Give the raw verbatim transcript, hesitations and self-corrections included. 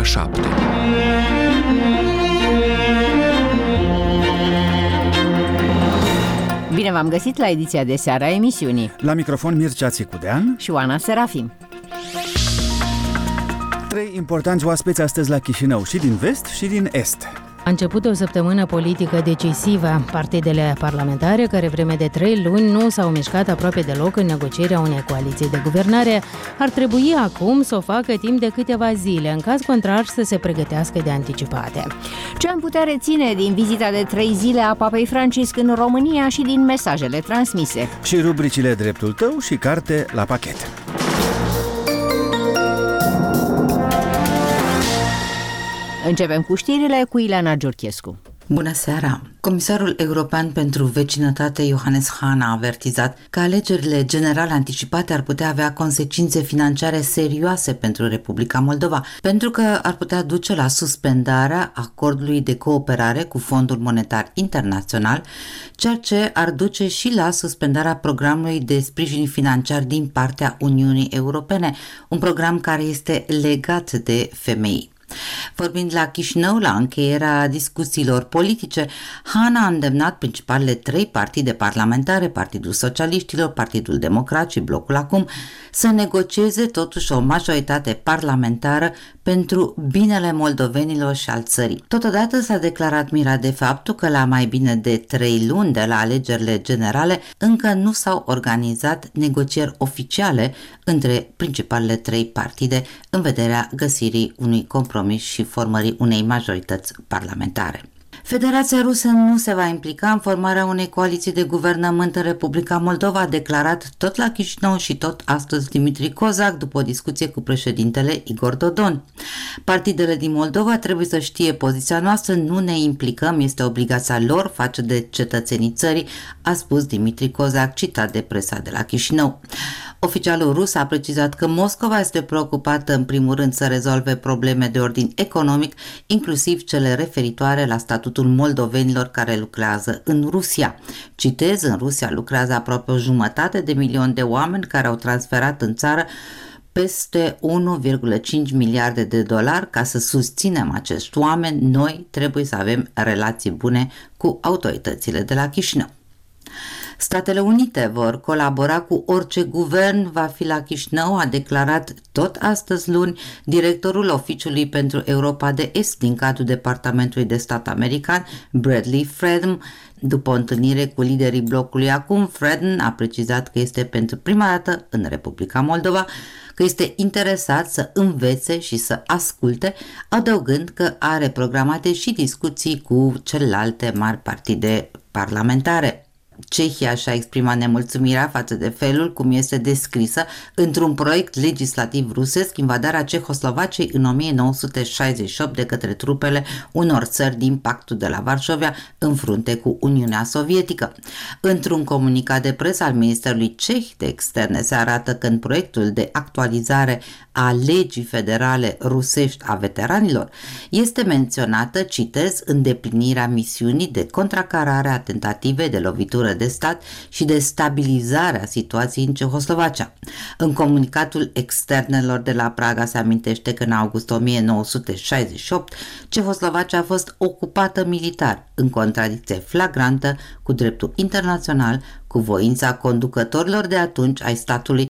șapte. Bine v-am găsit la ediția de seară a emisiunii. La microfon Mircea Țicudean și Oana Serafim. Trei importanți oaspeți astăzi la Chișinău, și din vest și din est. A început o săptămână politică decisivă. Partidele parlamentare, care vreme de trei luni nu s-au mișcat aproape deloc în negocierea unei coaliții de guvernare, ar trebui acum să o facă timp de câteva zile, în caz contrar să se pregătească de anticipate. Ce am putea reține din vizita de trei zile a Papei Francisc în România și din mesajele transmise? Și rubricile Dreptul tău și Carte la pachet. Începem cu știrile cu Ileana Giurchescu. Bună seara! Comisarul European pentru Vecinătate Johannes Hahn a avertizat că alegerile generale anticipate ar putea avea consecințe financiare serioase pentru Republica Moldova, pentru că ar putea duce la suspendarea acordului de cooperare cu Fondul Monetar Internațional, ceea ce ar duce și la suspendarea programului de sprijin financiar din partea Uniunii Europene, un program care este legat de femei. Vorbind la Chișinău, la încheierea discuțiilor politice, Hahn a îndemnat principalele trei partide parlamentare, Partidul Socialiștilor, Partidul Democrat și Blocul Acum, să negocieze totuși o majoritate parlamentară pentru binele moldovenilor și al țării. Totodată s-a declarat mirat de faptul că la mai bine de trei luni de la alegerile generale încă nu s-au organizat negocieri oficiale între principalele trei partide în vederea găsirii unui compromis și formării unei majorități parlamentare. Federația Rusă nu se va implica în formarea unei coaliții de guvernământ în Republica Moldova, a declarat tot la Chișinău și tot astăzi Dimitri Kozak după o discuție cu președintele Igor Dodon. Partidele din Moldova trebuie să știe poziția noastră, nu ne implicăm, este obligația lor față de cetățenii țării, a spus Dimitri Kozak, citat de presa de la Chișinău. Oficialul rus a precizat că Moscova este preocupată în primul rând să rezolve probleme de ordin economic, inclusiv cele referitoare la statutul moldovenilor care lucrează în Rusia. Citez, în Rusia lucrează aproape o jumătate de milion de oameni care au transferat în țară peste unu virgulă cinci miliarde de dolari. Ca să susținem acești oameni, noi trebuie să avem relații bune cu autoritățile de la Chișinău. Statele Unite vor colabora cu orice guvern va fi la Chișinău, a declarat tot astăzi luni directorul Oficiului pentru Europa de Est din cadrul Departamentului de Stat american, Bradley Fredden. După o întâlnire cu liderii blocului Acum, Fredden a precizat că este pentru prima dată în Republica Moldova, că este interesat să învețe și să asculte, adăugând că are programate și discuții cu celelalte mari partide parlamentare. Cehia și-a exprimat nemulțumirea față de felul cum este descrisă într-un proiect legislativ rusesc invadarea Cehoslovaciei în o mie nouă sute șaizeci și opt de către trupele unor țări din Pactul de la Varșovia în frunte cu Uniunea Sovietică. Într-un comunicat de presă al Ministerului Ceh de Externe se arată că în proiectul de actualizare a legii federale rusești a veteranilor este menționată, citez, îndeplinirea misiunii de contracarare a tentative de lovitură de stat și de stabilizarea situației în Cehoslovacia. În comunicatul externelor de la Praga se amintește că în august o mie nouă sute șaizeci și opt Cehoslovacia a fost ocupată militar, în contradicție flagrantă cu dreptul internațional, cu voința conducătorilor de atunci ai statului